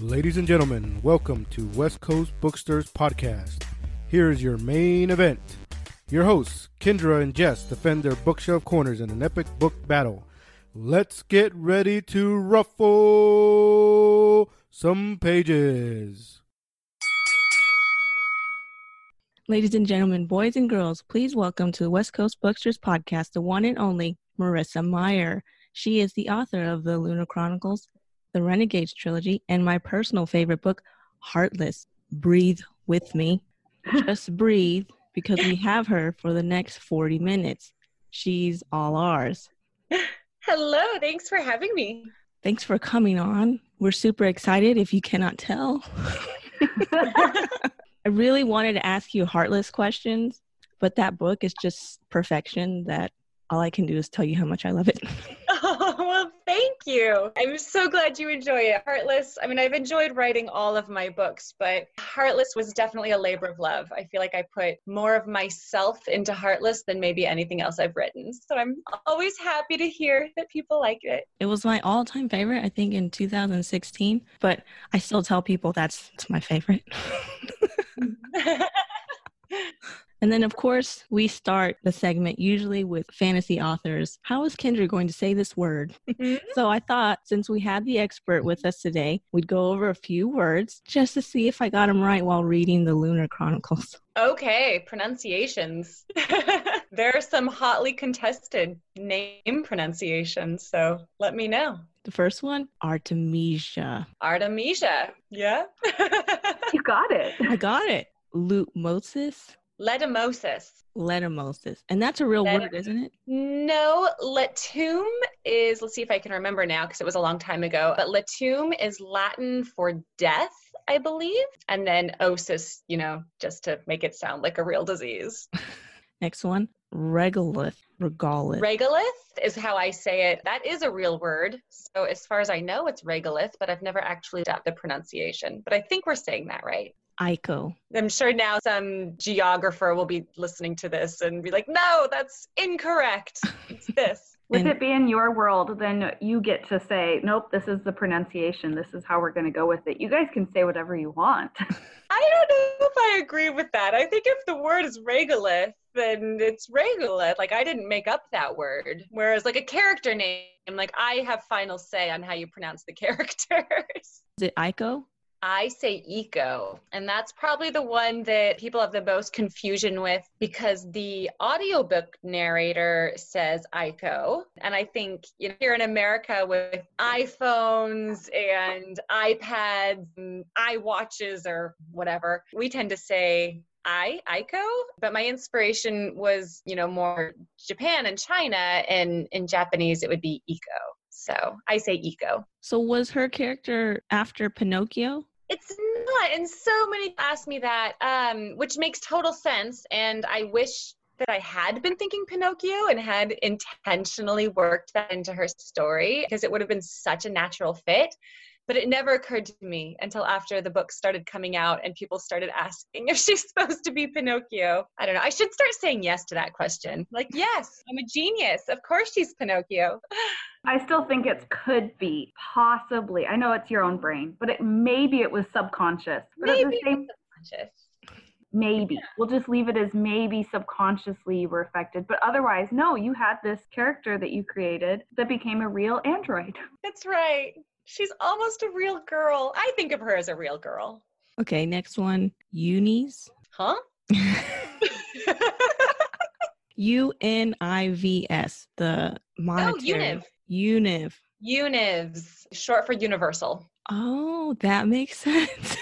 Ladies and gentlemen, welcome to West Coast Booksters Podcast. Here is your main event. Your hosts, Kendra and Jess, defend their bookshelf corners in an epic book battle. Let's get ready to ruffle some pages. Ladies and gentlemen, boys and girls, please welcome to the West Coast Booksters Podcast, the one and only Marissa Meyer. She is the author of the Lunar Chronicles, the Renegades trilogy, and my personal favorite book, Heartless. Breathe with me. Just breathe, because we have her for the next 40 minutes. She's all ours. Hello, thanks for having me. Thanks for coming on. We're super excited, if you cannot tell. I really wanted to ask you Heartless questions, but that book is just perfection that all I can do is tell you how much I love it. Oh, well, thank you. I'm so glad you enjoy it. Heartless, I've enjoyed writing all of my books, but Heartless was definitely a labor of love. I feel like I put more of myself into Heartless than maybe anything else I've written. So I'm always happy to hear that people like it. It was my all-time favorite, I think, in 2016, but I still tell people it's my favorite. And then, of course, we start the segment usually with fantasy authors. How is Kendra going to say this word? So I thought, since we had the expert with us today, we'd go over a few words just to see if I got them right while reading the Lunar Chronicles. Okay, pronunciations. There are some hotly contested name pronunciations, so let me know. The first one, Artemisia. Artemisia, yeah? You got it. I got it. Lutmosis. Letumosis. And that's a real word, isn't it? No, letum is, let's see if I can remember now because it was a long time ago, but letum is Latin for death, I believe. And then osis, just to make it sound like a real disease. Next one, regolith. Regolith is how I say it. That is a real word. So as far as I know, it's regolith, but I've never actually got the pronunciation. But I think we're saying that right. Ico. I'm sure now some geographer will be listening to this and be like, no, that's incorrect. It's this. With it being your world, then you get to say, nope, this is the pronunciation. This is how we're going to go with it. You guys can say whatever you want. I don't know if I agree with that. I think if the word is regolith, then it's regolith. Like, I didn't make up that word. Whereas like a character name, like I have final say on how you pronounce the characters. Is it Ico? I say eco, and that's probably the one that people have the most confusion with because the audiobook narrator says Ico. And I think here in America with iPhones and iPads and iWatches or whatever, we tend to say Ico, but my inspiration was, more Japan and China, and in Japanese it would be Eco. So I say Eco. So was her character after Pinocchio? It's not, and so many people ask me that, which makes total sense, and I wish that I had been thinking Pinocchio and had intentionally worked that into her story, because it would have been such a natural fit. But it never occurred to me until after the book started coming out and people started asking if she's supposed to be Pinocchio. I don't know. I should start saying yes to that question. Like, yes, I'm a genius. Of course she's Pinocchio. I still think it could be, possibly. I know it's your own brain, but maybe it was subconscious. But maybe it was subconscious. Maybe. Yeah. We'll just leave it as maybe subconsciously you were affected. But otherwise, no, you had this character that you created that became a real android. That's right. She's almost a real girl. I think of her as a real girl. Okay, next one. Unis. Huh? UNIVS, the monetary. Oh, Univ. Univs, short for universal. Oh, that makes sense.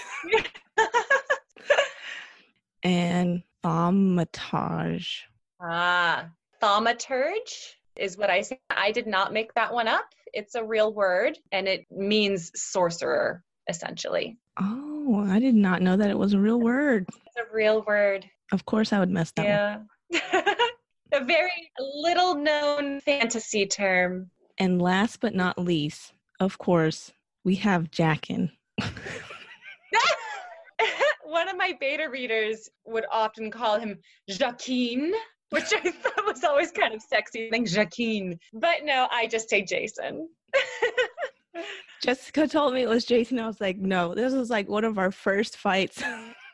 And thaumaturge. Thaumaturge is what I say. I did not make that one up. It's a real word, and it means sorcerer, essentially. Oh, I did not know that it was a real word. It's a real word. Of course I would mess that up. Yeah. A very little-known fantasy term. And last but not least, of course, we have Jackin. One of my beta readers would often call him Jacquin, which I thought was always kind of sexy, like Jacquin. But no, I just say Jason. Jessica told me it was Jason. I was like, no, this was like one of our first fights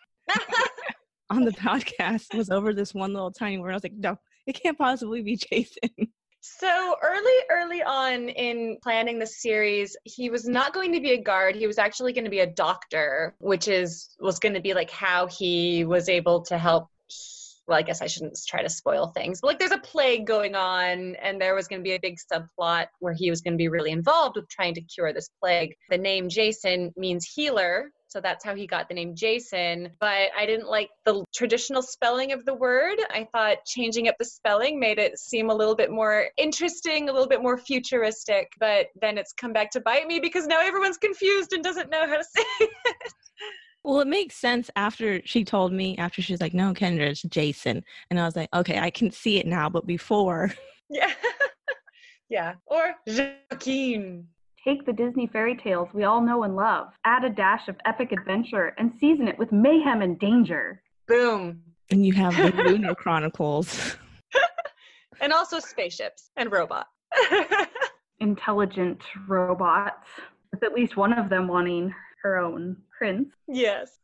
on the podcast was over this one little tiny word. I was like, no, it can't possibly be Jason. So early on in planning the series, he was not going to be a guard. He was actually going to be a doctor, which was going to be like how he was able to help. Well, I guess I shouldn't try to spoil things. But like there's a plague going on and there was going to be a big subplot where he was going to be really involved with trying to cure this plague. The name Jason means healer. So that's how he got the name Jason. But I didn't like the traditional spelling of the word. I thought changing up the spelling made it seem a little bit more interesting, a little bit more futuristic. But then it's come back to bite me because now everyone's confused and doesn't know how to say it. Well, it makes sense after she told me, after she's like, no, Kendra, it's Jason. And I was like, okay, I can see it now. But before. Yeah. Yeah. Or Joaquin. Take the Disney fairy tales we all know and love, add a dash of epic adventure, and season it with mayhem and danger. Boom. And you have the Lunar Chronicles. And also spaceships and robots. Intelligent robots, with at least one of them wanting her own prince. Yes.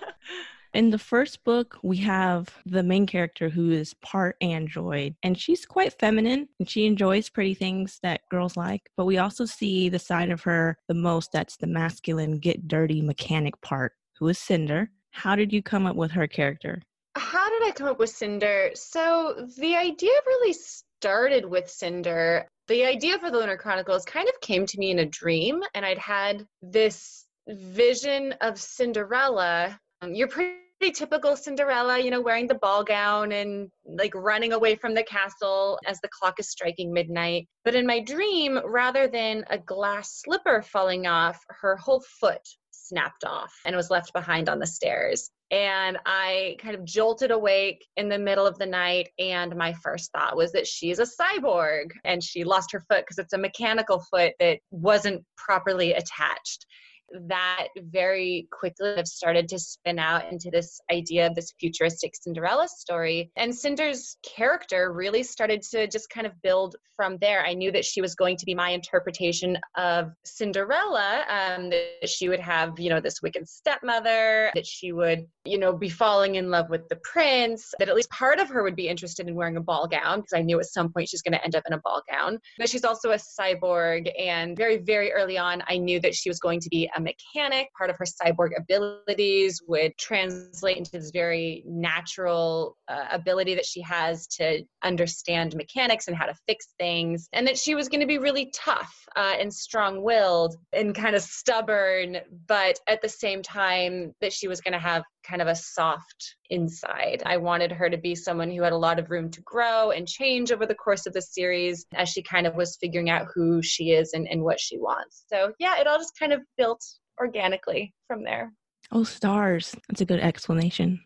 In the first book, we have the main character who is part android, and she's quite feminine, and she enjoys pretty things that girls like. But we also see the side of her the most that's the masculine, get dirty mechanic part, who is Cinder. How did you come up with her character? How did I come up with Cinder? So the idea really started with Cinder. The idea for the Lunar Chronicles kind of came to me in a dream, and I'd had this vision of Cinderella. You're pretty typical Cinderella, wearing the ball gown and like running away from the castle as the clock is striking midnight. But in my dream, rather than a glass slipper falling off, her whole foot snapped off and was left behind on the stairs. And I kind of jolted awake in the middle of the night, and my first thought was that she's a cyborg and she lost her foot because it's a mechanical foot that wasn't properly attached. That very quickly have started to spin out into this idea of this futuristic Cinderella story. And Cinder's character really started to just kind of build from there. I knew that she was going to be my interpretation of Cinderella, that she would have, this wicked stepmother, that she would, be falling in love with the prince, that at least part of her would be interested in wearing a ball gown, because I knew at some point she's going to end up in a ball gown. But she's also a cyborg. And very, very early on, I knew that she was going to be a mechanic. Part of her cyborg abilities would translate into this very natural ability that she has to understand mechanics and how to fix things, and that she was going to be really tough and strong-willed and kind of stubborn, but at the same time that she was going to have kind of a soft inside. I wanted her to be someone who had a lot of room to grow and change over the course of the series as she kind of was figuring out who she is and what she wants. So yeah, it all just kind of built organically from there. Oh, stars. That's a good explanation.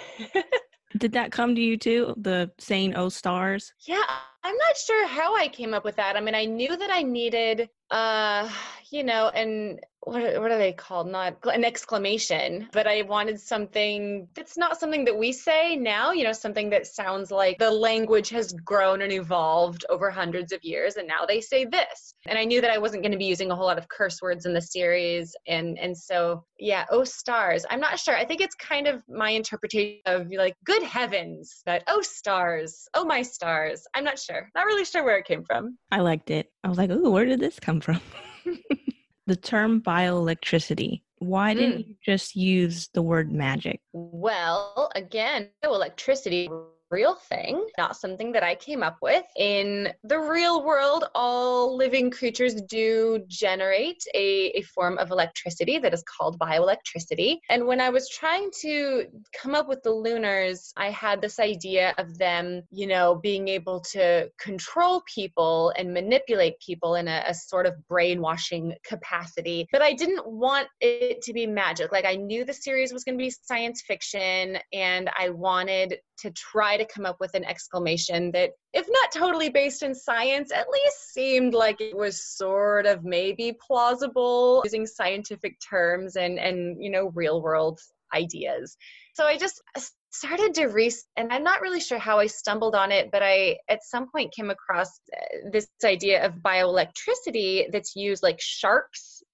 Did that come to you too, the saying, oh, stars? Yeah, I'm not sure how I came up with that. I mean, I knew that I needed, and what are they called? Not an exclamation, but I wanted something that's not something that we say now, something that sounds like the language has grown and evolved over hundreds of years, and now they say this. And I knew that I wasn't going to be using a whole lot of curse words in the series. And so, yeah, oh, stars. I'm not sure. I think it's kind of my interpretation of like, good heavens, that, oh, stars, oh, my stars. I'm not sure. Not really sure where it came from. I liked it. I was like, ooh, where did this come from? The term bioelectricity. Why didn't you just use the word magic? Well, again, electricity, real thing, not something that I came up with. In the real world, all living creatures do generate a form of electricity that is called bioelectricity. And when I was trying to come up with the Lunars, I had this idea of them, being able to control people and manipulate people in a sort of brainwashing capacity. But I didn't want it to be magic. Like, I knew the series was going to be science fiction, and I wanted to try to come up with an exclamation that, if not totally based in science, at least seemed like it was sort of maybe plausible using scientific terms and real world ideas. So I just started to and I'm not really sure how I stumbled on it, but I at some point came across this idea of bioelectricity that's used, like sharks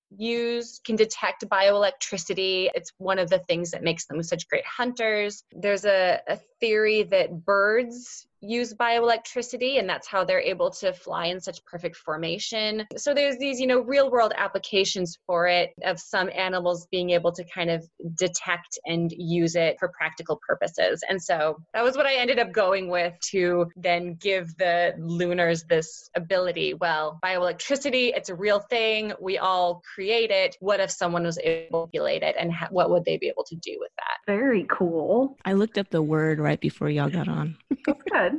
can detect bioelectricity. It's one of the things that makes them such great hunters. There's a theory that birds use bioelectricity, and that's how they're able to fly in such perfect formation. So there's these, real world applications for it, of some animals being able to kind of detect and use it for practical purposes. And so that was what I ended up going with to then give the Lunars this ability. Well, bioelectricity, it's a real thing. We all create it. What if someone was able to manipulate it, and what would they be able to do with that? Very cool. I looked up the word right before y'all got on. That's good.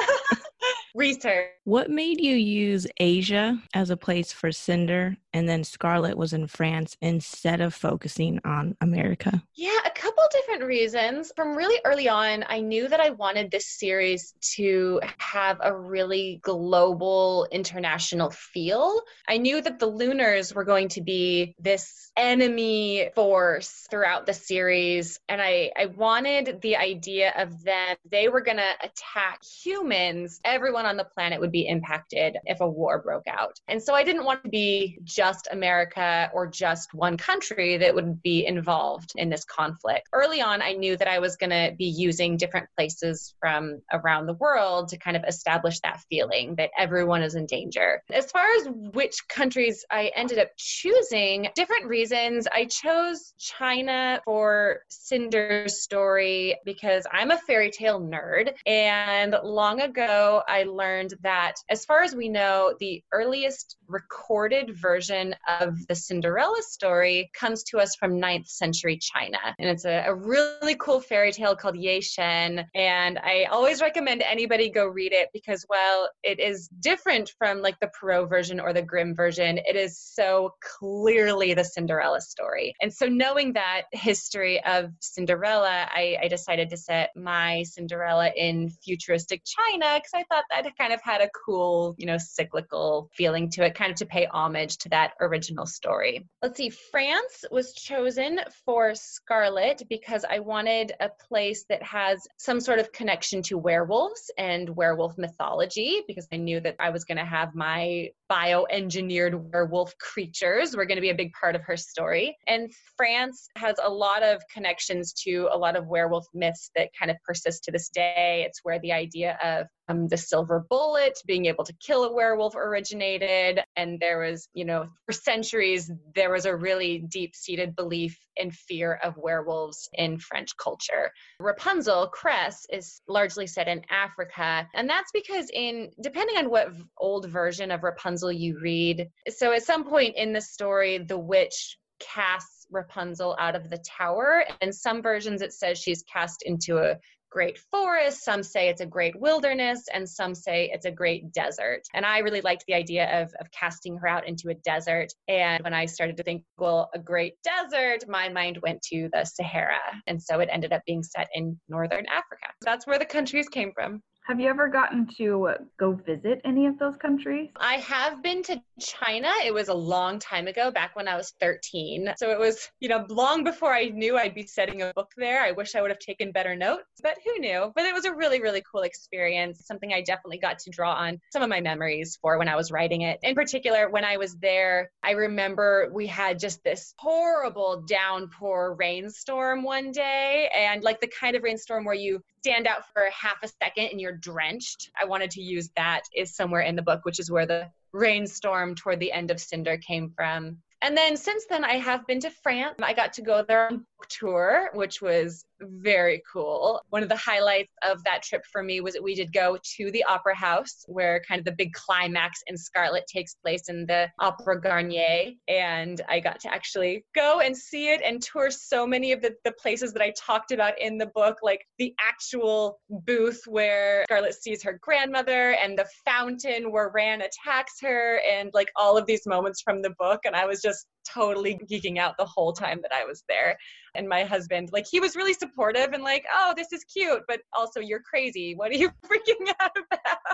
Research. What made you use Asia as a place for Cinder, and then Scarlet was in France instead of focusing on America? Yeah, a couple different reasons. From really early on, I knew that I wanted this series to have a really global, international feel. I knew that the Lunars were going to be this enemy force throughout the series, and I wanted the idea of them, they were going to attack humans. Everyone on the planet would be impacted if a war broke out. And so I didn't want to be just America or just one country that would be involved in this conflict. Early on, I knew that I was going to be using different places from around the world to kind of establish that feeling that everyone is in danger. As far as which countries I ended up choosing, different reasons. I chose China for Cinder's story because I'm a fairy tale nerd. And long ago, I learned that, as far as we know, the earliest recorded version of the Cinderella story comes to us from 9th century China. And it's a really cool fairy tale called Ye Shen. And I always recommend anybody go read it because, while it is different from like the Perrault version or the Grimm version, it is so clearly the Cinderella story. And so, knowing that history of Cinderella, I decided to set my Cinderella in futuristic China because I thought that kind of had a cool, cyclical feeling to it, kind of to pay homage to that original story. Let's see, France was chosen for Scarlet because I wanted a place that has some sort of connection to werewolves and werewolf mythology, because I knew that I was going to have my bioengineered werewolf creatures were going to be a big part of her story. And France has a lot of connections to a lot of werewolf myths that kind of persist to this day. It's where the idea of the silver bullet, being able to kill a werewolf, originated. And there was, for centuries, there was a really deep-seated belief and fear of werewolves in French culture. Rapunzel, Cress, is largely set in Africa. And that's because depending on what old version of Rapunzel you read, so at some point in the story, the witch casts Rapunzel out of the tower. And some versions it says she's cast into a great forest, some say it's a great wilderness, and some say it's a great desert. And I really liked the idea of casting her out into a desert. And when I started to think, well, a great desert, my mind went to the Sahara. And so it ended up being set in northern Africa. That's where the countries came from. Have you ever gotten to go visit any of those countries? I have been to China. It was a long time ago, back when I was 13. So it was, long before I knew I'd be setting a book there. I wish I would have taken better notes, but who knew? But it was a really, really cool experience, something I definitely got to draw on some of my memories for when I was writing it. In particular, when I was there, I remember we had just this horrible downpour rainstorm one day, and like the kind of rainstorm where you stand out for half a second and you're drenched. I wanted to use that is somewhere in the book, which is where the rainstorm toward the end of Cinder came from. And then since then, I have been to France. I got to go there on book tour, which was very cool. One of the highlights of that trip for me was that we did go to the Opera House, where kind of the big climax in Scarlet takes place in the Opera Garnier. And I got to actually go and see it and tour so many of the places that I talked about in the book, like the actual booth where Scarlet sees her grandmother and the fountain where Ran attacks her, and like all of these moments from the book. And I was just totally geeking out the whole time that I was there. And my husband, like, he was really supportive and like, oh, this is cute, but also you're crazy. What are you freaking out about?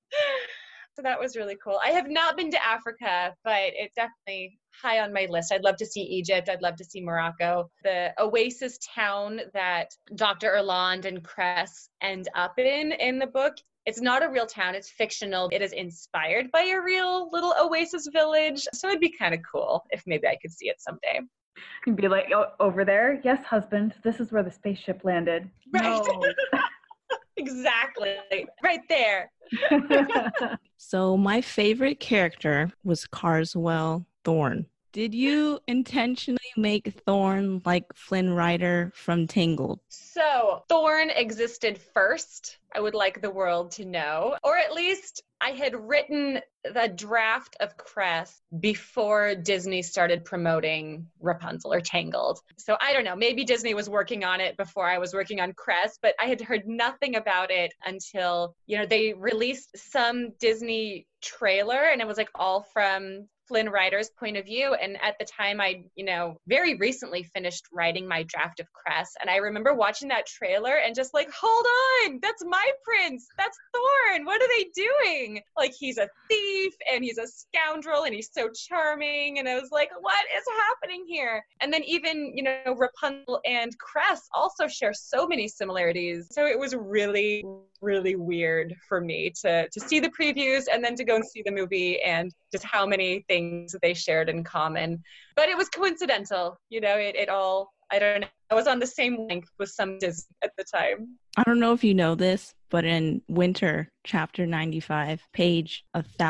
So that was really cool. I have not been to Africa, but it's definitely high on my list. I'd love to see Egypt. I'd love to see Morocco. The oasis town that Dr. Erland and Cress end up in the book, it's not a real town. It's fictional. It is inspired by a real little oasis Oasis Village. So it'd be kind of cool if maybe I could see it someday. You'd be like, oh, over there? Yes, husband. This is where the spaceship landed. Right. No. Exactly. Right there. So my favorite character was Carswell Thorne. Did you intentionally make Thorne like Flynn Rider from Tangled? So Thorne existed first, I would like the world to know. Or at least I had written the draft of Cress before Disney started promoting Rapunzel or Tangled. So I don't know, maybe Disney was working on it before I was working on Cress, but I had heard nothing about it until, they released some Disney trailer, and it was like all from Flynn Rider's point of view. And at the time, I, very recently finished writing my draft of Cress. And I remember watching that trailer and just like, hold on, that's my prince. That's Thorne. What are they doing? Like, he's a thief and he's a scoundrel and he's so charming. And I was like, what is happening here? And then even, Rapunzel and Cress also share so many similarities. So it was really, really weird for me to see the previews and then to go and see the movie and just how many things they shared in common. But it was coincidental, it all, I don't know. I was on the same length with some Disney at the time. I don't know if you know this, but in Winter, chapter 95, page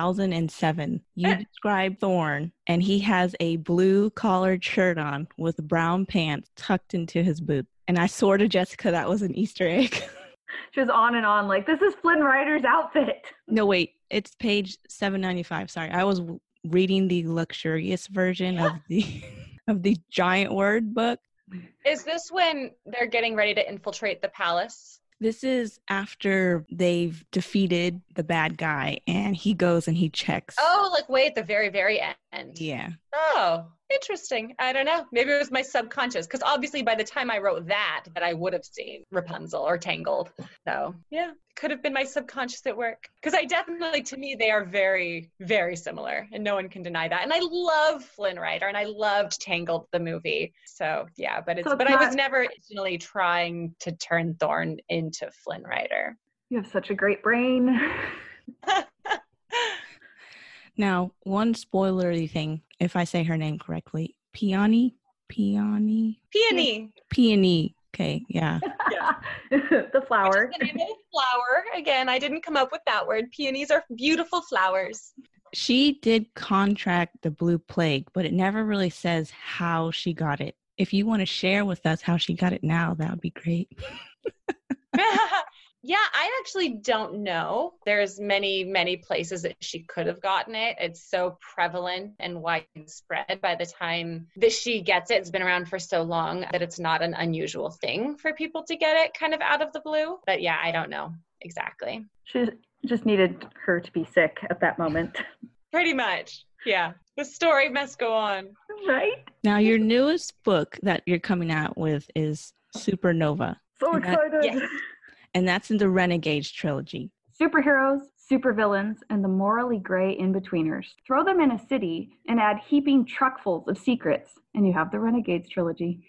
1007, you describe Thorne, and he has a blue collared shirt on with brown pants tucked into his boot. And I swore to Jessica that was an Easter egg. She was on and on like, this is Flynn Rider's outfit. No, wait, it's page 795. Sorry, I was reading the luxurious version of the giant word book. Is this when they're getting ready to infiltrate the palace? This is after they've defeated the bad guy, and he goes and he checks. Oh, like way at the very, very end. Yeah. Oh, interesting. I don't know. Maybe it was my subconscious, because obviously by the time I wrote that I would have seen Rapunzel or Tangled. So yeah, it could have been my subconscious at work. Because to me, they are very, very similar, and no one can deny that. And I love Flynn Rider, and I loved Tangled, the movie. So yeah, but I was never originally trying to turn Thorne into Flynn Rider. You have such a great brain. Now, one spoilery thing, if I say her name correctly, Peony. Peony. Okay, yeah. The flower. Which is the name of the flower. Again, I didn't come up with that word. Peonies are beautiful flowers. She did contract the Blue Plague, but it never really says how she got it. If you want to share with us how she got it now, that would be great. Yeah, I actually don't know. There's many, many places that she could have gotten it. It's so prevalent and widespread by the time that she gets it. It's been around for so long that it's not an unusual thing for people to get it kind of out of the blue. But yeah, I don't know exactly. She just needed her to be sick at that moment. Pretty much. Yeah. The story must go on. Right? Now, your newest book that you're coming out with is Supernova. So excited. Yes. And that's in the Renegades trilogy. Superheroes, supervillains, and the morally gray in-betweeners. Throw them in a city and add heaping truckfuls of secrets, and you have the Renegades trilogy.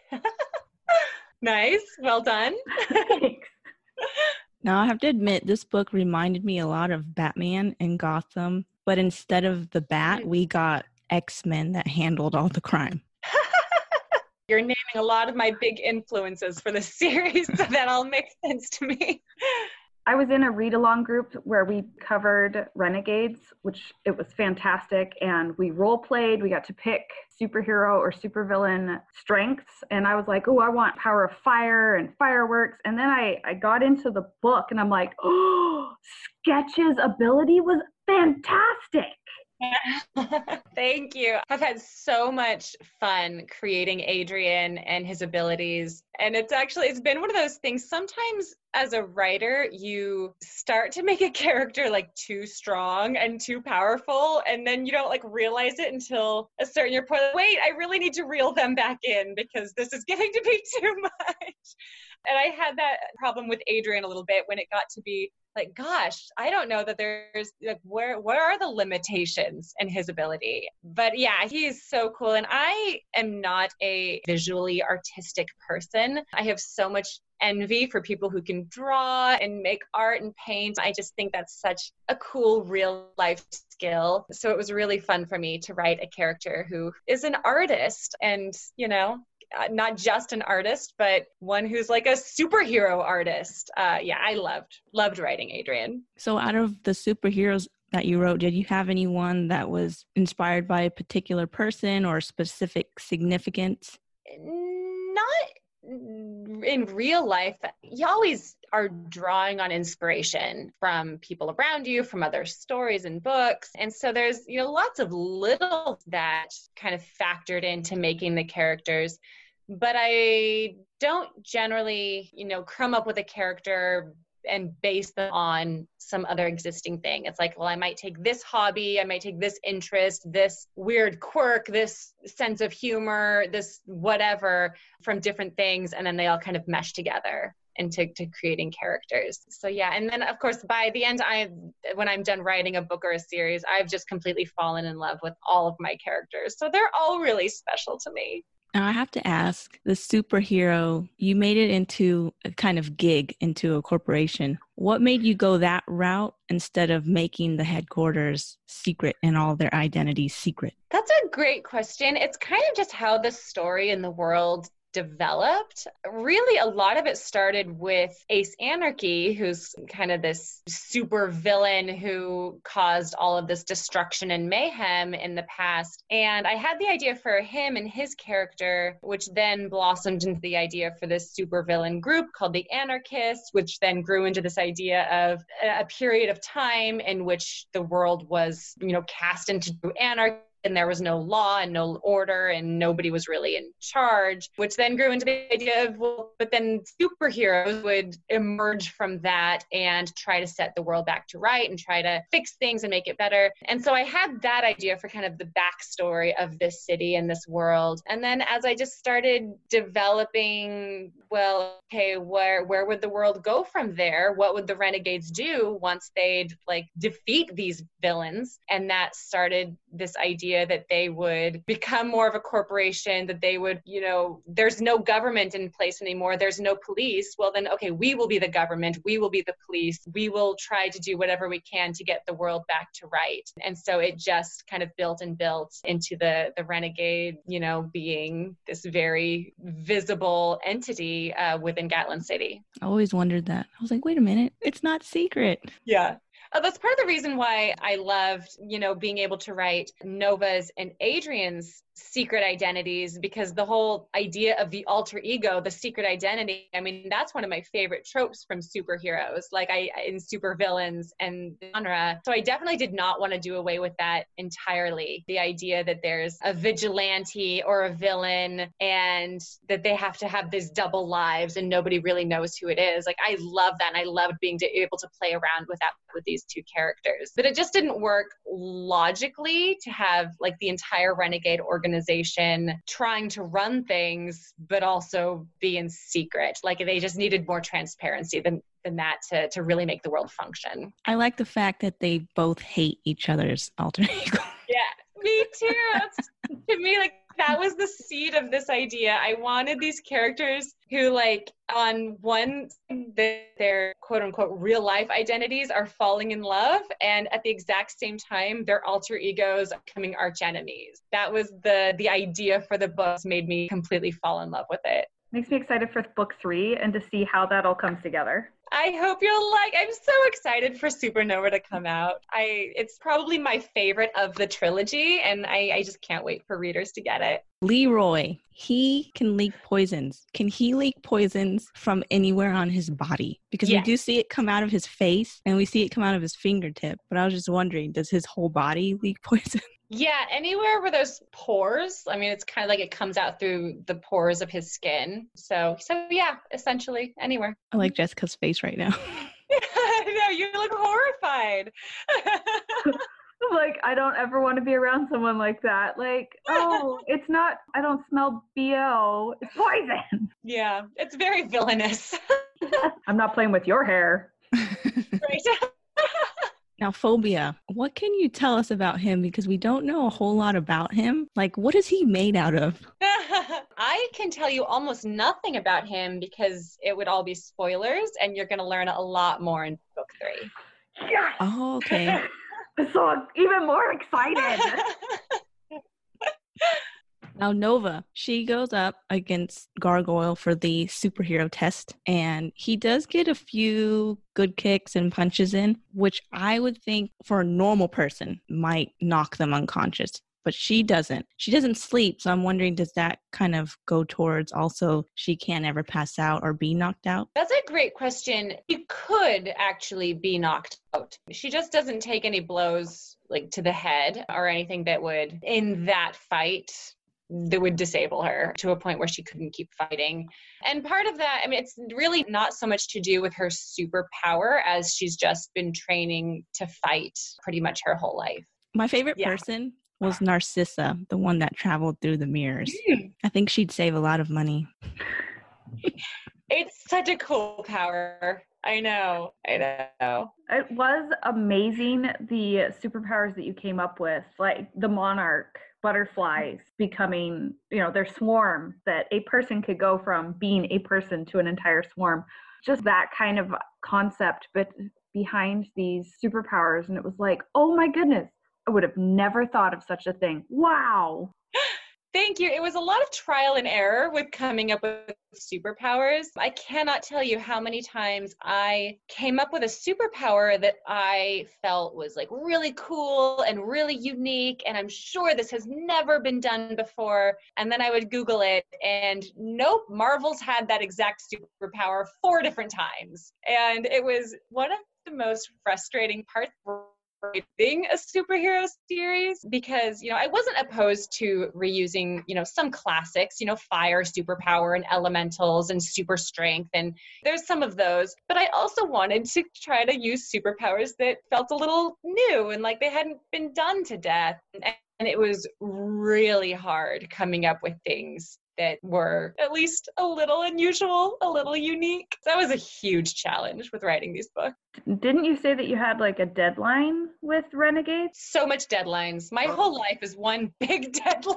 Nice. Well done. Thanks. Now, I have to admit, this book reminded me a lot of Batman and Gotham, but instead of the Bat, we got X-Men that handled all the crime. You're naming a lot of my big influences for the series, so that all makes sense to me. I was in a read-along group where we covered Renegades, which it was fantastic, and we role-played. We got to pick superhero or supervillain strengths, and I was like, oh, I want power of fire and fireworks, and then I got into the book, and I'm like, oh, Sketch's ability was fantastic. Thank you. I've had so much fun creating Adrian and his abilities. And it's been one of those things. Sometimes as a writer, you start to make a character like too strong and too powerful. And then you don't like realize it until a certain point. Wait, I really need to reel them back in because this is getting to be too much. And I had that problem with Adrian a little bit when it got to be like, gosh, I don't know that there's like, where are the limitations in his ability? But yeah, he is so cool. And I am not a visually artistic person. I have so much envy for people who can draw and make art and paint. I just think that's such a cool real life skill. So it was really fun for me to write a character who is an artist and, not just an artist, but one who's like a superhero artist. I loved writing Adrian. So out of the superheroes that you wrote, did you have anyone that was inspired by a particular person or specific significance? Not in real life. You always are drawing on inspiration from people around you, from other stories and books. And so there's, lots of little that kind of factored into making the characters. But I don't generally, come up with a character and base them on some other existing thing. It's like, well, I might take this hobby, I might take this interest, this weird quirk, this sense of humor, this whatever from different things, and then they all kind of mesh together into creating characters. So yeah, and then of course by the end, when I'm done writing a book or a series, I've just completely fallen in love with all of my characters. So they're all really special to me. Now I have to ask, the superhero, you made it into a kind of gig, into a corporation. What made you go that route instead of making the headquarters secret and all their identities secret? That's a great question. It's kind of just how the story in the world developed. Really, a lot of it started with Ace Anarchy, who's kind of this super villain who caused all of this destruction and mayhem in the past. And I had the idea for him and his character, which then blossomed into the idea for this super villain group called the Anarchists, which then grew into this idea of a period of time in which the world was, cast into anarchy. And there was no law and no order and nobody was really in charge, which then grew into the idea of, but then superheroes would emerge from that and try to set the world back to right and try to fix things and make it better. And so I had that idea for kind of the backstory of this city and this world. And then as I just started developing, where would the world go from there? What would the Renegades do once they'd defeat these villains? And that started this idea that they would become more of a corporation, that they would, there's no government in place anymore. There's no police. Well, then, okay, we will be the government. We will be the police. We will try to do whatever we can to get the world back to right. And so it just kind of built into the Renegade, being this very visible entity within Gatlin City. I always wondered that. I was like, wait a minute, it's not secret. Yeah. That's part of the reason why I loved, being able to write Nova's and Adrian's secret identities, because the whole idea of the alter ego, the secret identity, that's one of my favorite tropes from superheroes, in supervillains and genre. So I definitely did not want to do away with that entirely. The idea that there's a vigilante or a villain and that they have to have these double lives and nobody really knows who it is. I love that. And I loved being able to play around with that with these two characters. But it just didn't work logically to have the entire Renegade organization trying to run things, but also be in secret. They just needed more transparency than that to really make the world function. I like the fact that they both hate each other's alter ego. Yeah, me too. To me, that was the seed of this idea. I wanted these characters who, on one, their quote unquote real life identities are falling in love, and at the exact same time, their alter egos are becoming arch enemies. That was the idea for the books, made me completely fall in love with it. Makes me excited for book 3 and to see how that all comes together. I hope you'll I'm so excited for Supernova to come out. It's probably my favorite of the trilogy, and I just can't wait for readers to get it. Leroy, he can leak poisons. Can he leak poisons from anywhere on his body? Because we do see it come out of his face and we see it come out of his fingertip. But I was just wondering, does his whole body leak poison? Yeah, anywhere where there's pores. It's kind of it comes out through the pores of his skin. So yeah, essentially anywhere. I like Jessica's face right now. No, you look horrified. I don't ever want to be around someone like that. It's not, I don't smell BO, it's poison. Yeah, it's very villainous. I'm not playing with your hair. Right. Now, Phobia, what can you tell us about him? Because we don't know a whole lot about him. What is he made out of? I can tell you almost nothing about him because it would all be spoilers, and you're going to learn a lot more in book 3. Yeah. Oh, okay. So even more excited. Now, Nova, she goes up against Gargoyle for the superhero test, and he does get a few good kicks and punches in, which I would think for a normal person might knock them unconscious. But she doesn't. She doesn't sleep, so I'm wondering, does that kind of go towards also she can't ever pass out or be knocked out? That's a great question. You could actually be knocked out. She just doesn't take any blows like to the head or anything that would, in that fight, that would disable her to a point where she couldn't keep fighting. And part of that, I mean, it's really not so much to do with her superpower as she's just been training to fight pretty much her whole life. My favorite person was Narcissa, the one that traveled through the mirrors. I think she'd save a lot of money. It's such a cool power. I know. It was amazing, the superpowers that you came up with, like the monarch, butterflies becoming, their swarm, that a person could go from being a person to an entire swarm. Just that kind of concept, but behind these superpowers. And it was like, oh my goodness, I would have never thought of such a thing. Wow. Thank you. It was a lot of trial and error with coming up with superpowers. I cannot tell you how many times I came up with a superpower that I felt was like really cool and really unique, and I'm sure this has never been done before. And then I would Google it, and nope, Marvel's had that exact superpower 4 different times. And it was one of the most frustrating parts writing a superhero series, because I wasn't opposed to reusing some classics, fire superpower and elementals and super strength, and there's some of those, but I also wanted to try to use superpowers that felt a little new and like they hadn't been done to death. And it was really hard coming up with things that were at least a little unusual, a little unique. So that was a huge challenge with writing these books. Didn't you say that you had like a deadline with Renegades? So much deadlines. My whole life is one big deadline.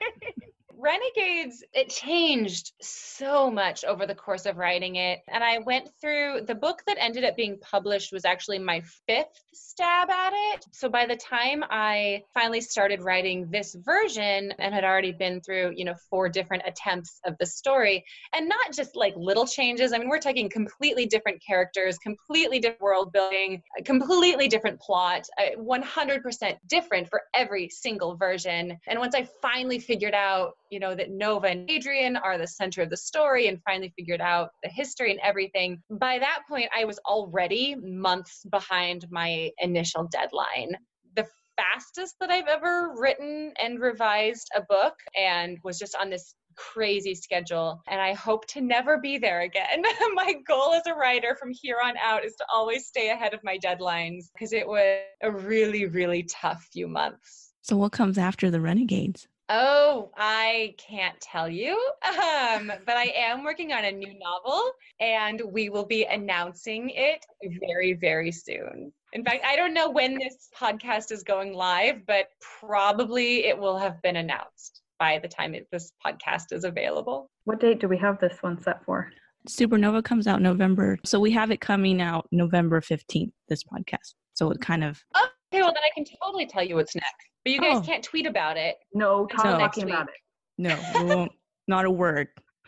Renegades, it changed so much over the course of writing it. And I went through, the book that ended up being published was actually my 5th stab at it. So by the time I finally started writing this version and had already been through, 4 different attempts of the story, and not just like little changes. I mean, we're talking completely different characters, completely different world building, a completely different plot, 100% different for every single version. And once I finally figured out, that Nova and Adrian are the center of the story, and finally figured out the history and everything, by that point, I was already months behind my initial deadline. The fastest that I've ever written and revised a book, and was just on this crazy schedule, and I hope to never be there again. My goal as a writer from here on out is to always stay ahead of my deadlines, because it was a really, really tough few months. So what comes after the Renegades? Oh, I can't tell you, but I am working on a new novel, and we will be announcing it very, very soon. In fact, I don't know when this podcast is going live, but probably it will have been announced by the time this podcast is available. What date do we have this one set for? Supernova comes out November. So we have it coming out November 15th, this podcast. So it kind of... Okay, well then I can totally tell you what's next. But you guys can't tweet about it. No, talking about it. No, we won't. Not a word.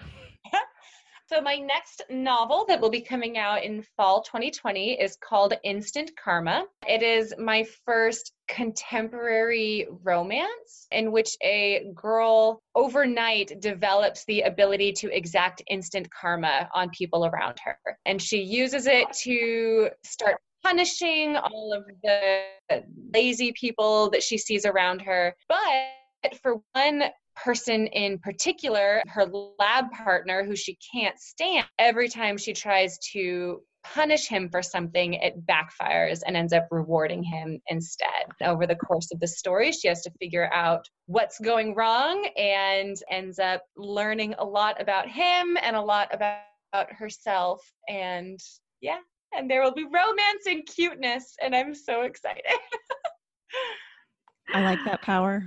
So my next novel that will be coming out in fall 2020 is called Instant Karma. It is my first contemporary romance in which a girl overnight develops the ability to exact instant karma on people around her. And she uses it to start punishing all of the lazy people that she sees around her. But for one person in particular, her lab partner, who she can't stand, every time she tries to punish him for something, it backfires and ends up rewarding him instead. Over the course of the story, she has to figure out what's going wrong and ends up learning a lot about him and a lot about herself. And and there will be romance and cuteness, and I'm so excited. I like that power.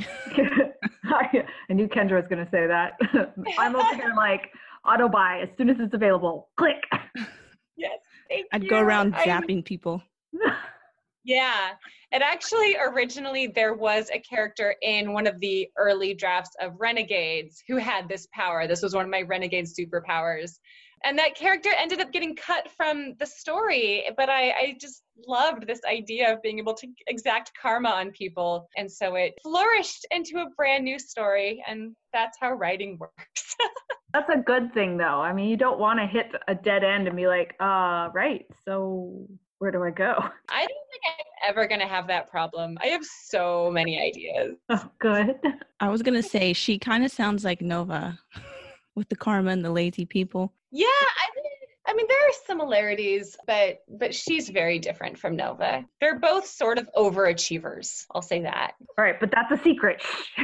I knew Kendra was going to say that. I'm over here like, auto buy as soon as it's available. Click. Yes, thank you. I'd go around zapping people. Yeah. And actually, originally, there was a character in one of the early drafts of Renegades who had this power. This was one of my Renegade superpowers. And that character ended up getting cut from the story. But I just loved this idea of being able to exact karma on people. And so it flourished into a brand new story. And that's how writing works. That's a good thing, though. I mean, you don't want to hit a dead end and be like, right, so where do I go? I don't think I'm ever going to have that problem. I have so many ideas. Oh, good. I was going to say, she kind of sounds like Nova with the karma and the lazy people. Yeah, I mean, there are similarities, but she's very different from Nova. They're both sort of overachievers. I'll say that. All right, but that's a secret.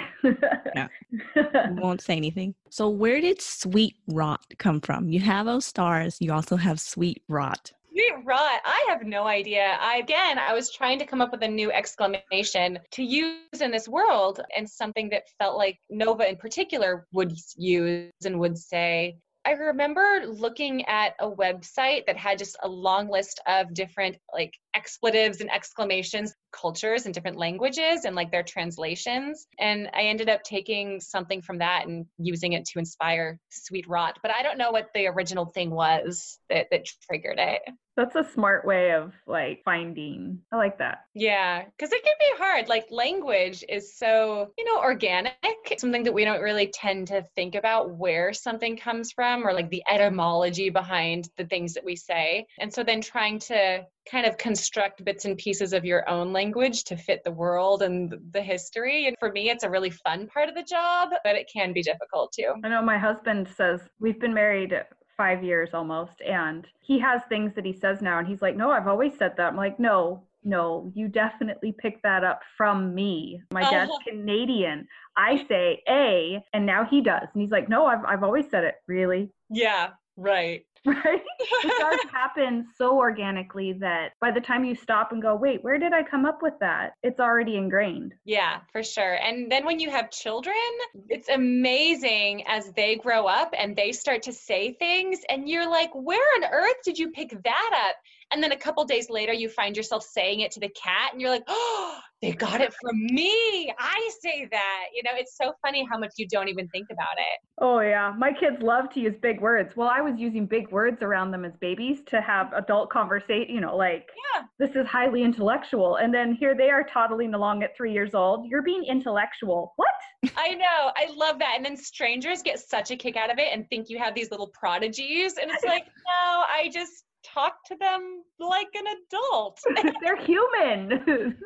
No, won't say anything. So where did Sweet Rot come from? You have those stars. You also have Sweet Rot. Sweet Rot, I have no idea. I was trying to come up with a new exclamation to use in this world, and something that felt like Nova in particular would use and would say. I remember looking at a website that had just a long list of different like expletives and exclamations, cultures and different languages and like their translations. And I ended up taking something from that and using it to inspire Sweet Rot. But I don't know what the original thing was that triggered it. That's a smart way of like finding. I like that. Yeah, because it can be hard. Like language is so, organic. It's something that we don't really tend to think about where something comes from or like the etymology behind the things that we say. And so then trying to kind of construct bits and pieces of your own language to fit the world and the history. And for me, it's a really fun part of the job, but it can be difficult too. I know my husband says we've been married 5 years almost, and he has things that he says now, and he's like, no, I've always said that. I'm like, no, you definitely picked that up from me. My dad's Canadian. I say A, and now he does. And he's like, no, I've always said it. Really? Yeah, right. Right? It does happen so organically that by the time you stop and go, wait, where did I come up with that? It's already ingrained. Yeah, for sure. And then when you have children, it's amazing as they grow up and they start to say things and you're like, where on earth did you pick that up? And then a couple days later, you find yourself saying it to the cat and you're like, oh, they got it from me. I say that. It's so funny how much you don't even think about it. Oh, yeah. My kids love to use big words. Well, I was using big words around them as babies to have adult conversation, this is highly intellectual. And then here they are toddling along at 3 years old. You're being intellectual. What? I know. I love that. And then strangers get such a kick out of it and think you have these little prodigies. And it's like, no, I just talk to them like an adult. They're human.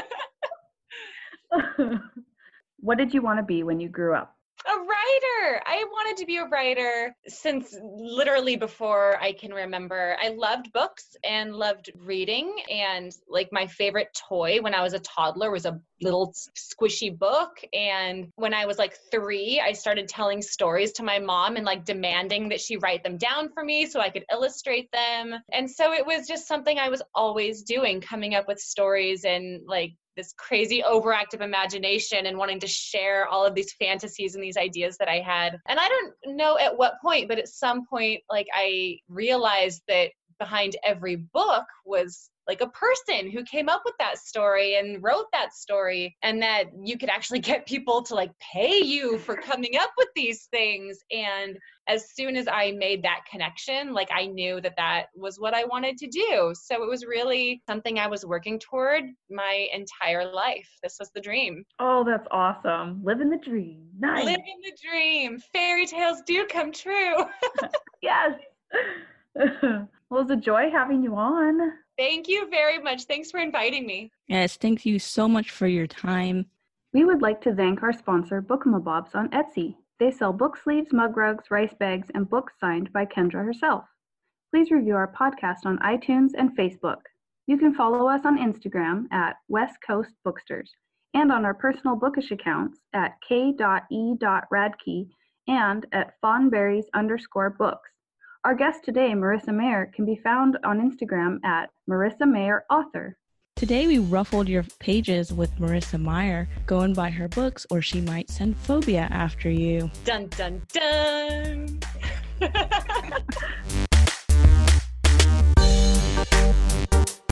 What did you want to be when you grew up? A writer. I wanted to be a writer since literally before I can remember. I loved books and loved reading, and like my favorite toy when I was a toddler was a little squishy book. And when I was like 3, I started telling stories to my mom and like demanding that she write them down for me so I could illustrate them. And so it was just something I was always doing, coming up with stories and like this crazy overactive imagination and wanting to share all of these fantasies and these ideas that I had. And I don't know at what point, but at some point, like I realized that behind every book was like a person who came up with that story and wrote that story, and that you could actually get people to like pay you for coming up with these things. And as soon as I made that connection, like I knew that was what I wanted to do. So it was really something I was working toward my entire life. This was the dream. Oh, that's awesome. Living the dream. Nice. Living the dream. Fairy tales do come true. Yes. Well, it's a joy having you on. Thank you very much. Thanks for inviting me. Yes, thank you so much for your time. We would like to thank our sponsor, Book-a-ma-bobs on Etsy. They sell book sleeves, mug rugs, rice bags, and books signed by Kendra herself. Please review our podcast on iTunes and Facebook. You can follow us on Instagram at West Coast Booksters and on our personal bookish accounts at k.e.radke and at fawnberries_books. Our guest today, Marissa Mayer, can be found on Instagram at Marissa Mayer Author. Today we ruffled your pages with Marissa Mayer. Go and buy her books or she might send phobia after you. Dun, dun, dun.